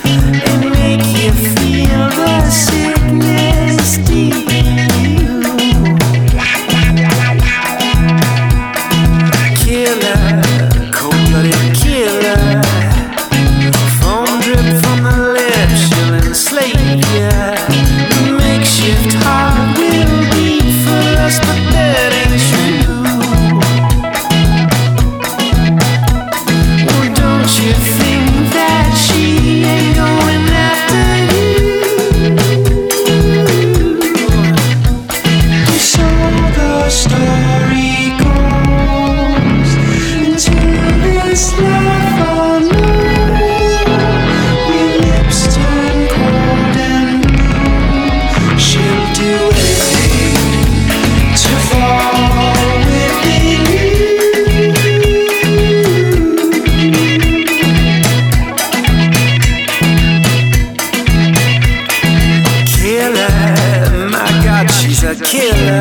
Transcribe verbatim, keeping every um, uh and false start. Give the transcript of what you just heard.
and make you feel the sickness deep in you. Killer, cold-blooded killer, foam drip from the lips, she'll enslave ya. The makeshift heart will beat for us, but that ain't true. Well, don't you think that she ain't going after you? So the story goes into this life unknown. Your lips turn cold and blue. She'll do anything to fall within you. Killer, my God, she's a killer.